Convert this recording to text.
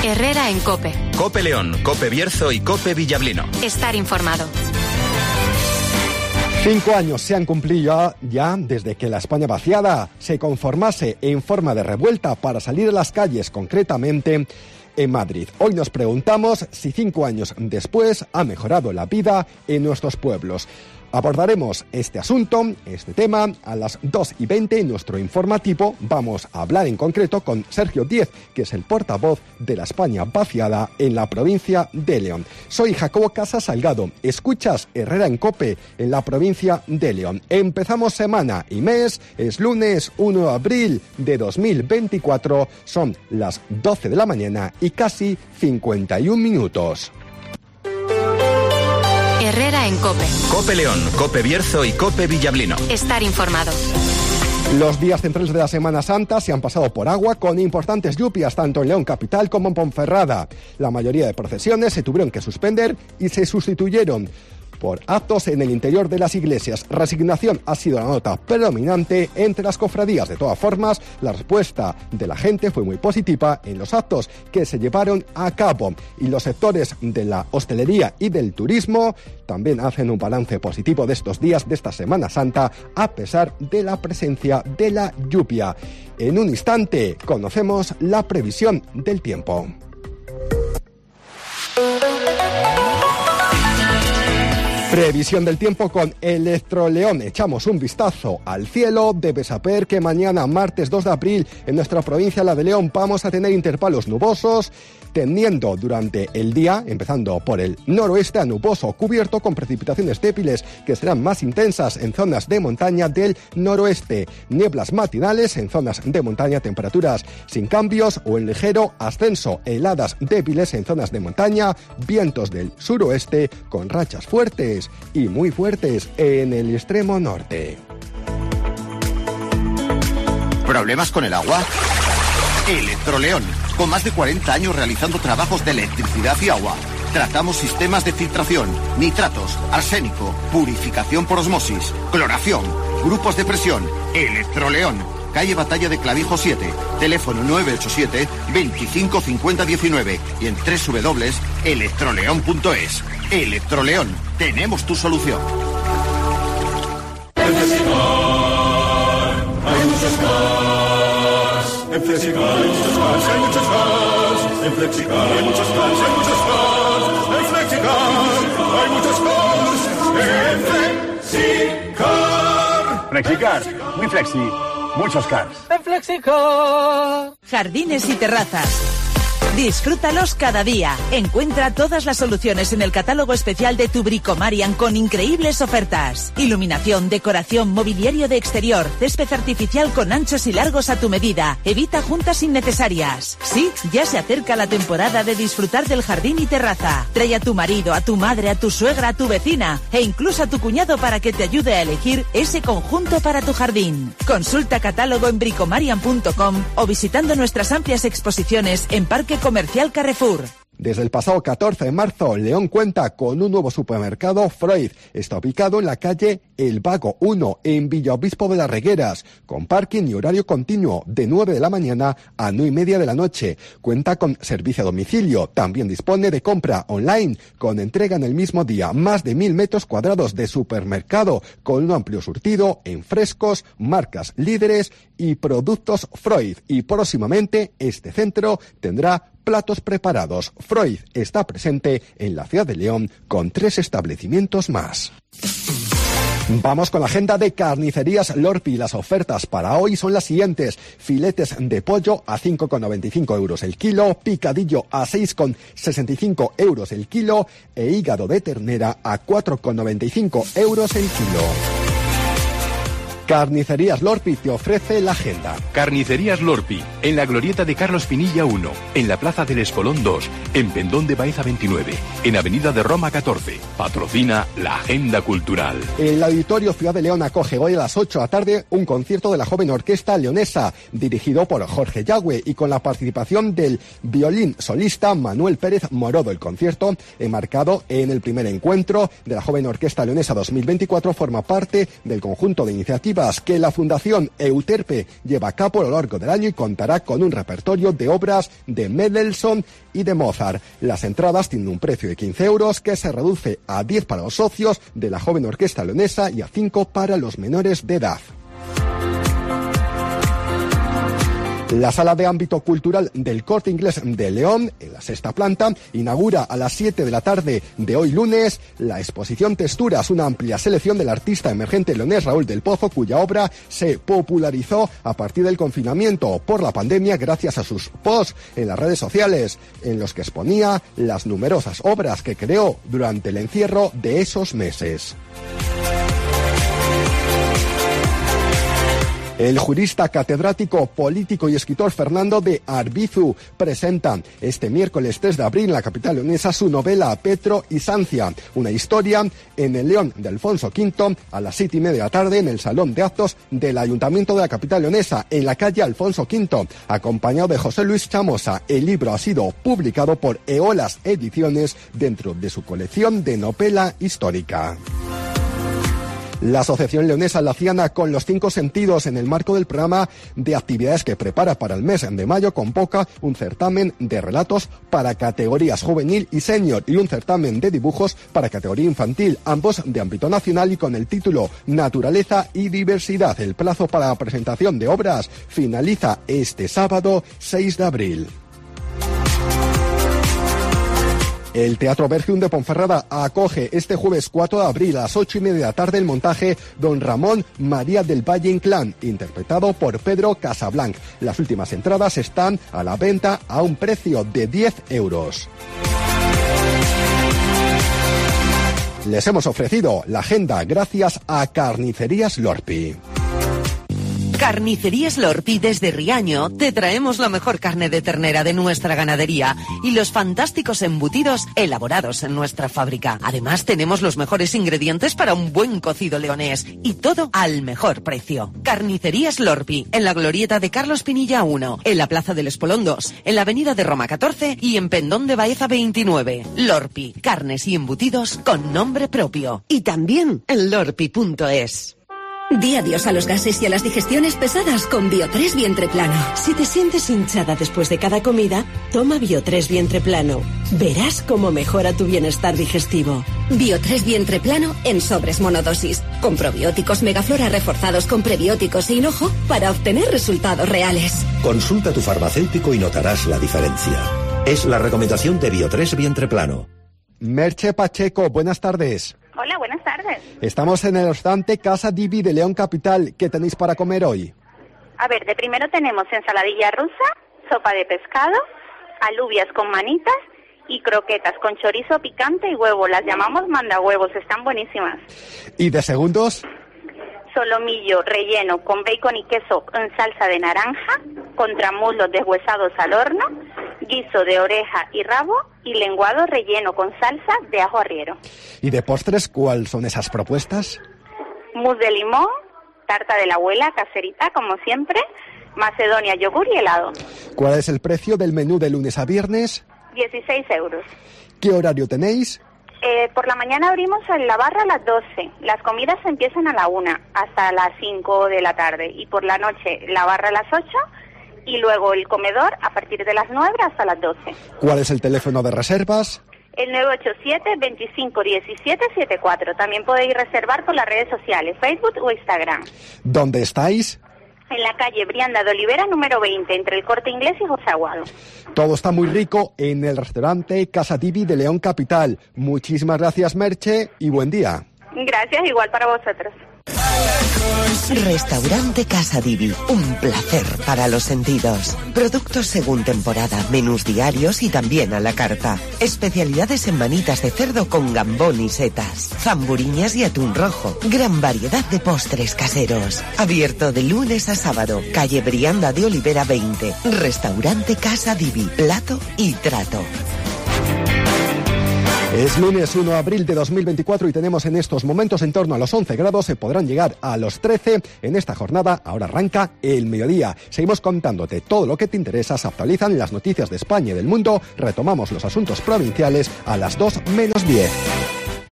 Herrera en COPE. COPE León, COPE Bierzo y COPE Villablino. Estar informado. 5 años se han cumplido ya desde que la España vaciada se conformase en forma de revuelta para salir a las calles, concretamente en Madrid. Hoy nos preguntamos si 5 años después ha mejorado la vida en nuestros pueblos. Abordaremos este asunto, este tema, a las 2:20 en nuestro informativo. Vamos a hablar en concreto con Sergio Díez, que es el portavoz de la España vaciada en la provincia de León. Soy Jacobo Casas Salgado. Escuchas Herrera en COPE en la provincia de León. Empezamos semana y mes. Es lunes 1 de abril de 2024. Son las 12 de la mañana y casi 51 minutos. Herrera en COPE. COPE León, COPE Bierzo y COPE Villablino. Estar informado. Los días centrales de la Semana Santa se han pasado por agua con importantes lluvias tanto en León capital como en Ponferrada. La mayoría de procesiones se tuvieron que suspender y se sustituyeron por actos en el interior de las iglesias. Resignación ha sido la nota predominante entre las cofradías. De todas formas, la respuesta de la gente fue muy positiva en los actos que se llevaron a cabo. Y los sectores de la hostelería y del turismo también hacen un balance positivo de estos días de esta Semana Santa, a pesar de la presencia de la lluvia. En un instante conocemos la previsión del tiempo. Previsión del tiempo con Electroleón. Echamos un vistazo al cielo. Debes saber que mañana, martes 2 de abril, en nuestra provincia, la de León, vamos a tener intervalos nubosos, tendiendo durante el día, empezando por el noroeste, a nuboso cubierto, con precipitaciones débiles que serán más intensas en zonas de montaña del noroeste. Nieblas matinales en zonas de montaña, temperaturas sin cambios o en ligero ascenso. Heladas débiles en zonas de montaña, vientos del suroeste con rachas fuertes y muy fuertes en el extremo norte. ¿Problemas con el agua? Electroleón, con más de 40 años realizando trabajos de electricidad y agua. Tratamos sistemas de filtración, nitratos, arsénico, purificación por osmosis, cloración, grupos de presión. Electroleón, calle Batalla de Clavijo 7, teléfono 987 25 50 19 y en www.electroleón.es. Electroleón, tenemos tu solución. En Flexicar hay muchos cars. En Flexicar hay muchos cars, hay muchos cars. En Flexicar hay muchos cars, hay muchos cars. En Flexicar hay muchos cars. En Flexicar. Flexicar, muy flexi, muchos cars. En Flexicar. Jardines y terrazas. Disfrútalos cada día. Encuentra todas las soluciones en el catálogo especial de tu Bricomarian con increíbles ofertas. Iluminación, decoración, mobiliario de exterior, césped artificial con anchos y largos a tu medida. Evita juntas innecesarias. Sí, ya se acerca la temporada de disfrutar del jardín y terraza. Trae a tu marido, a tu madre, a tu suegra, a tu vecina e incluso a tu cuñado para que te ayude a elegir ese conjunto para tu jardín. Consulta catálogo en bricomarian.com o visitando nuestras amplias exposiciones en Parque Comercial Carrefour. Desde el pasado 14 de marzo, León cuenta con un nuevo supermercado Freud. Está ubicado en la calle El Vago 1, en Villaobispo de las Regueras, con parking y horario continuo de 9 de la mañana a 9:30 de la noche. Cuenta con servicio a domicilio. También dispone de compra online, con entrega en el mismo día. Más de 1.000 metros cuadrados de supermercado, con un amplio surtido en frescos, marcas líderes y productos Freud. Y próximamente este centro tendrá platos preparados. Freud está presente en la ciudad de León con 3 establecimientos más. Vamos con la agenda de Carnicerías Lorpi. Las ofertas para hoy son las siguientes: filetes de pollo a 5,95 euros el kilo, picadillo a 6,65 euros el kilo e hígado de ternera a 4,95 euros el kilo. Carnicerías Lorpi te ofrece la agenda. Carnicerías Lorpi, en la glorieta de Carlos Pinilla 1, en la Plaza del Espolón 2, en Pendón de Baeza 29, en Avenida de Roma 14. Patrocina la Agenda Cultural. El Auditorio Ciudad de León acoge hoy a las 8 de la tarde un concierto de la joven orquesta leonesa, dirigido por Jorge Yagüe y con la participación del violín solista Manuel Pérez Morodo. El concierto, enmarcado en el primer encuentro de la joven orquesta leonesa 2024, forma parte del conjunto de iniciativas educativas que la Fundación Euterpe lleva a cabo a lo largo del año y contará con un repertorio de obras de Mendelssohn y de Mozart. Las entradas tienen un precio de 15 euros que se reduce a 10 para los socios de la joven orquesta leonesa y a 5 para los menores de edad. La sala de ámbito cultural del Corte Inglés de León, en la 6ª planta, inaugura a las 7 de la tarde de hoy lunes la exposición Texturas, una amplia selección del artista emergente leonés Raúl del Pozo, cuya obra se popularizó a partir del confinamiento por la pandemia gracias a sus posts en las redes sociales, en los que exponía las numerosas obras que creó durante el encierro de esos meses. El jurista, catedrático, político y escritor Fernando de Arbizu presenta este miércoles 3 de abril en la capital leonesa su novela Petro y Sancia, una historia en el León de Alfonso V a las 7:30 de la tarde en el Salón de Actos del Ayuntamiento de la capital leonesa, en la calle Alfonso V, acompañado de José Luis Chamosa. El libro ha sido publicado por Eolas Ediciones dentro de su colección de novela histórica. La Asociación Leonesa Laciana con los 5 sentidos, en el marco del programa de actividades que prepara para el mes de mayo, convoca un certamen de relatos para categorías juvenil y senior y un certamen de dibujos para categoría infantil, ambos de ámbito nacional y con el título Naturaleza y Diversidad. El plazo para la presentación de obras finaliza este sábado 6 de abril. El Teatro Bergium de Ponferrada acoge este jueves 4 de abril a las 8:30 de la tarde el montaje Don Ramón María del Valle Inclán, interpretado por Pedro Casablanc. Las últimas entradas están a la venta a un precio de 10 euros. Les hemos ofrecido la agenda gracias a Carnicerías Lorpi. Carnicerías Lorpi desde Riaño te traemos la mejor carne de ternera de nuestra ganadería y los fantásticos embutidos elaborados en nuestra fábrica. Además tenemos los mejores ingredientes para un buen cocido leonés y todo al mejor precio. Carnicerías Lorpi, en la glorieta de Carlos Pinilla 1, en la Plaza del Espolón 2, en la Avenida de Roma 14 y en Pendón de Baeza 29. Lorpi, carnes y embutidos con nombre propio. Y también en lorpi.es. Di adiós a los gases y a las digestiones pesadas con Bio3 Vientre Plano. Si te sientes hinchada después de cada comida, toma Bio3 Vientre Plano. Verás cómo mejora tu bienestar digestivo. Bio3 Vientre Plano en sobres monodosis, con probióticos Megaflora reforzados con prebióticos e hinojo para obtener resultados reales. Consulta a tu farmacéutico y notarás la diferencia. Es la recomendación de Bio3 Vientre Plano. Merche Pacheco, buenas tardes. Hola, buenas tardes. Estamos en el restaurante Casa Divi de León Capital. ¿Qué tenéis para comer hoy? A ver, de primero tenemos ensaladilla rusa, sopa de pescado, alubias con manitas y croquetas con chorizo picante y huevo. Las llamamos mandahuevos, están buenísimas. ¿Y de segundos? Solomillo relleno con bacon y queso en salsa de naranja, contramuslos deshuesados al horno, guiso de oreja y rabo y lenguado relleno con salsa de ajo arriero. ¿Y de postres cuáles son esas propuestas? Mousse de limón, tarta de la abuela caserita como siempre, macedonia, yogur y helado. ¿Cuál es el precio del menú de lunes a viernes? 16 euros. ¿Qué horario tenéis? Por la mañana abrimos en la barra a las 12. Las comidas empiezan a la 1 hasta las 5 de la tarde. Y por la noche la barra a las 8 y luego el comedor a partir de las 9 hasta las 12. ¿Cuál es el teléfono de reservas? El 987-25-17-74. También podéis reservar por las redes sociales, Facebook o Instagram. ¿Dónde estáis? En la calle Brianda de Olivera, número 20, entre el Corte Inglés y José Aguado. Todo está muy rico en el restaurante Casa Divi de León Capital. Muchísimas gracias, Merche, y buen día. Gracias, igual para vosotros. Restaurante Casa Divi, un placer para los sentidos. Productos según temporada, menús diarios y también a la carta. Especialidades en manitas de cerdo con gambón y setas, zamburiñas y atún rojo. Gran variedad de postres caseros. Abierto de lunes a sábado. Calle Brianda de Olivera 20. Restaurante Casa Divi, plato y trato. Es lunes 1 de abril de 2024 y tenemos en estos momentos en torno a los 11 grados, se podrán llegar a los 13 en esta jornada. Ahora arranca el mediodía. Seguimos contándote todo lo que te interesa, se actualizan las noticias de España y del mundo, retomamos los asuntos provinciales a las 2 menos 10.